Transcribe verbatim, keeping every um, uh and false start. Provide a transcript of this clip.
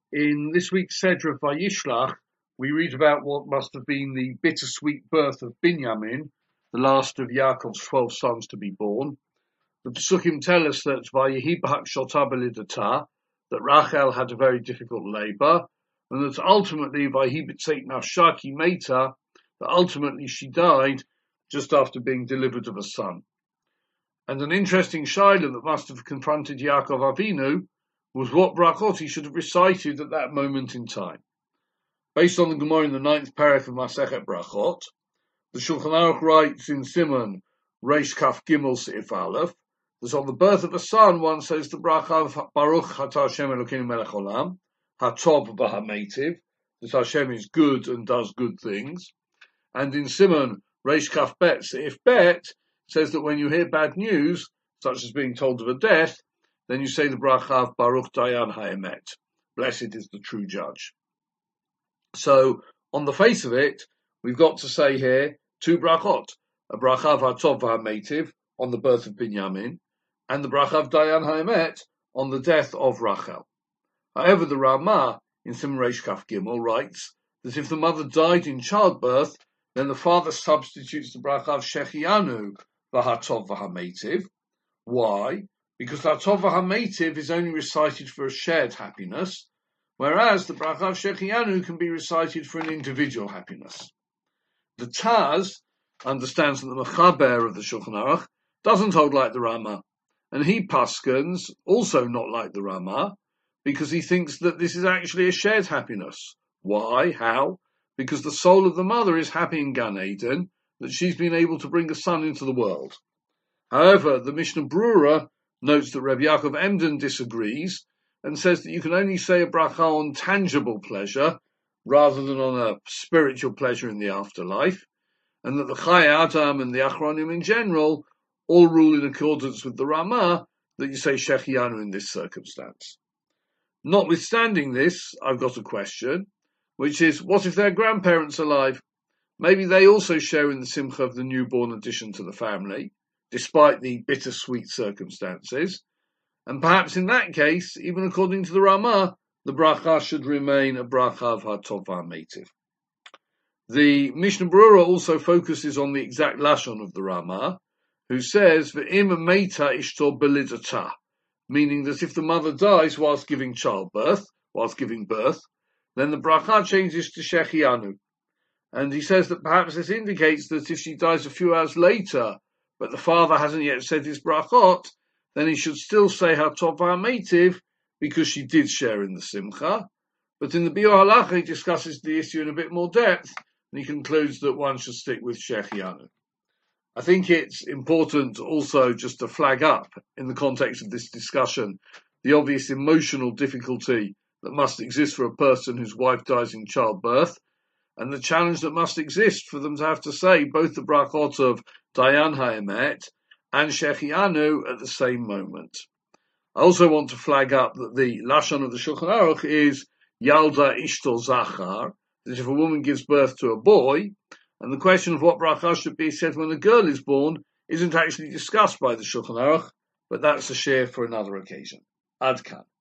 In this week's Sedra of Vayishlach, we read about what must have been the bittersweet birth of Binyamin, the last of Yaakov's twelve sons to be born. The Pesukim tell us that Vayehi b'hak shota belidata, that Rachel had a very difficult labour, and that ultimately Vayehi b'tzeit nafsha ki meta, that ultimately she died just after being delivered of a son. And an interesting shaila that must have confronted Yaakov Avinu was what brachot he should have recited at that moment in time. Based on the Gemara in the ninth parach of Masechet Brachot, the Shulchan Aruch writes in Siman Reish Kaf Gimel Seif Aleph that on the birth of a son one says the bracha of Baruch Atah Hashem Elokeinu Melech Olam, Hatov v'Hameitiv, that Hashem is good and does good things. And in Siman Reish Kaf Bet Seif Bet says that when you hear bad news, such as being told of a death, then you say the bracha of Baruch Dayan Haemet, blessed is the true judge. So, on the face of it, we've got to say here two brachot, a bracha of Hatov v'Hameitiv on the birth of Binyamin, and the bracha of Dayan Haemet on the death of Rachel. However, the Ramah in Siman Reish Kaf Gimel writes that if the mother died in childbirth, then the father substitutes the bracha of Shechianu v'Hatov v'Hameitiv. Why? Because Hatov v'Hameitiv is only recited for a shared happiness, whereas the bracha of Shechianu can be recited for an individual happiness. The Taz understands that the Mechaber of the Shulchan Aruch doesn't hold like the Ramah, and he paskens also not like the Ramah, because he thinks that this is actually a shared happiness. Why? How? Because the soul of the mother is happy in Gan Eden, that she's been able to bring a son into the world. However, the Mishnah Brura notes that Reb Yaakov Emden disagrees and says that you can only say a bracha on tangible pleasure rather than on a spiritual pleasure in the afterlife, and that the Chai Adam and the Achronim in general all rule in accordance with the Ramah that you say Shechianu in this circumstance. Notwithstanding this, I've got a question, which is, what if their grandparents are alive? Maybe they also share in the simcha of the newborn addition to the family, despite the bittersweet circumstances, and perhaps in that case, even according to the Ramah, the bracha should remain a bracha of Hatov v'Hameitiv. The Mishnah Brura also focuses on the exact lashon of the Ramah, who says v'im meita ishto belidata, meaning that if the mother dies whilst giving childbirth, whilst giving birth, then the bracha changes to Shechianu. And he says that perhaps this indicates that if she dies a few hours later, but the father hasn't yet said his brachot, then he should still say Hatov v'Hameitiv because she did share in the simcha. But in the Biur Halacha he discusses the issue in a bit more depth, and he concludes that one should stick with Shechianu. I think it's important also just to flag up, in the context of this discussion, the obvious emotional difficulty that must exist for a person whose wife dies in childbirth, and the challenge that must exist for them to have to say both the brachot of Dayan Haemet and Shechianu at the same moment. I also want to flag up that the lashon of the Shulchan Aruch is Yalda Ishto Zachar, that if a woman gives birth to a boy, and the question of what bracha should be said when a girl is born isn't actually discussed by the Shulchan Aruch, but that's a share for another occasion. Ad Kan.